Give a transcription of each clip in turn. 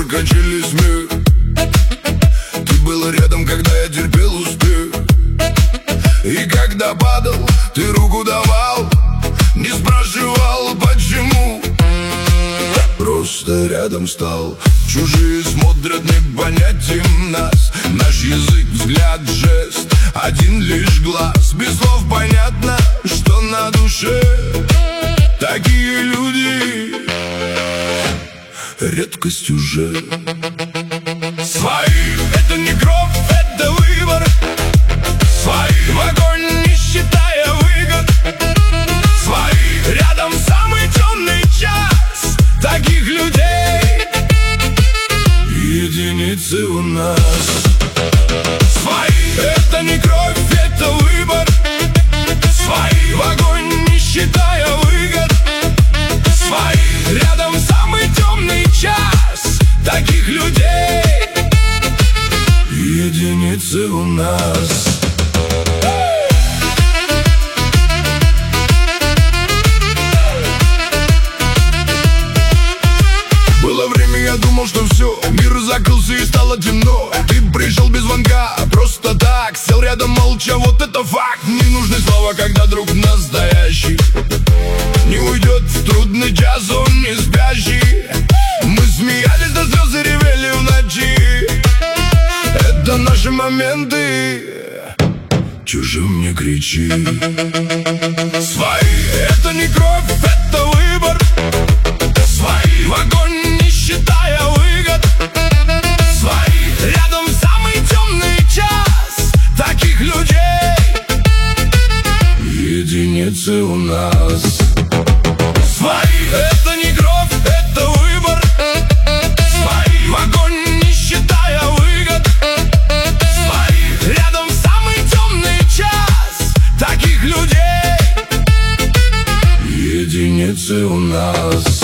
кончились мир. Ты был рядом, когда я терпел успех. И когда падал, ты руку давал, не спрашивал почему. Просто рядом стал. Чужие смотрят, не понять им нас. Наш язык, взгляд, жест, один лишь глаз. Без слов понятно, что на душе. Такие люди редкость уже. Свои, это не кровь, это выбор. Свои, в огонь не считая выгод. Свои, рядом самый темный час. Таких людей единицы у нас. Свои, это не кровь, это выбор. Свои, в огонь не считая выгод. Свои, рядом самый темный час. Таких людей единицы у нас. Было время, я думал, что все, мир закрылся и стало темно. Ты пришел без звонка, просто так, сел рядом молча, вот это факт. Не нужны слова, когда друг настоящий. Не уйдет в трудный час, он не спящий. Мы смеялись до слез и ревели в ночи. Это наши моменты, чужим не кричи. Свои, это не кровь, это выбор. Свои, в огонь не считая выгод. Свои, рядом самый темный час. Таких людей единицы у нас. Свои, это не кровь, это выбор. Свои, в огонь не считая выгод. Свои, рядом самый темный час. Таких людей единицы у нас.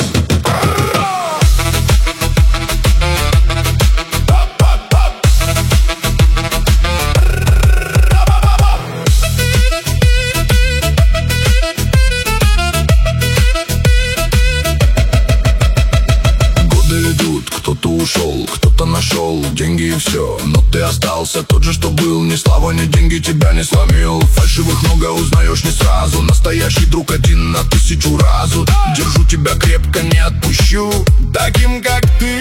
Кто-то ушел, кто-то нашел деньги и все. Но ты остался тот же, что был. Ни слава, ни деньги тебя не сломил. Фальшивых много узнаешь не сразу. Настоящий друг один на 1000 разу. Держу тебя крепко, не отпущу. Таким, как ты,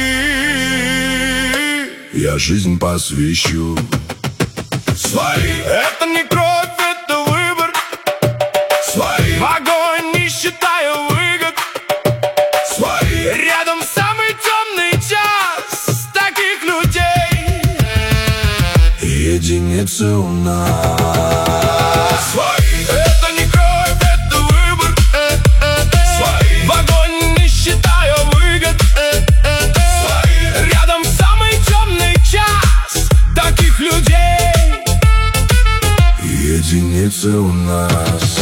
я жизнь посвящу. Свои, это не кровь, это выбор. Свои, в огонь не считая выгод. Свои, рядом самый темный час. Таких людей единицы у нас. Свои, это не кровь, это выбор. Свои, в огонь не считая выгод. Свои, рядом самый темный час. Таких людей единицы у нас.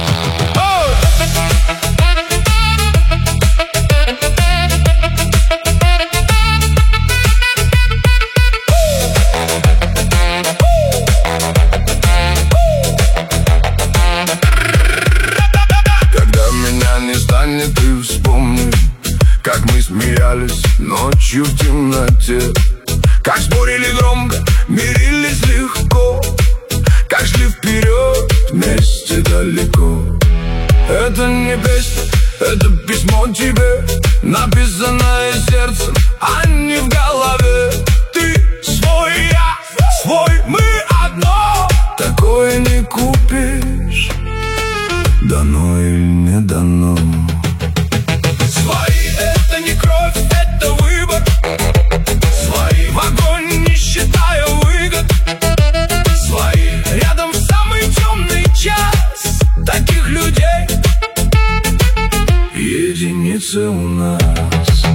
Ты вспомни, как мы смеялись ночью в темноте. Как спорили громко, мирились легко. Как шли вперед вместе далеко. Это не песня, это письмо тебе, написанное сердцем, а не в голове. Ты свой, я свой, мы одно. Такое не купишь, дано или не дано. Свои, это не кровь, это выбор. Свои, в огонь не считая выгод. Свои, рядом самый темный час. Таких людей единицы у нас.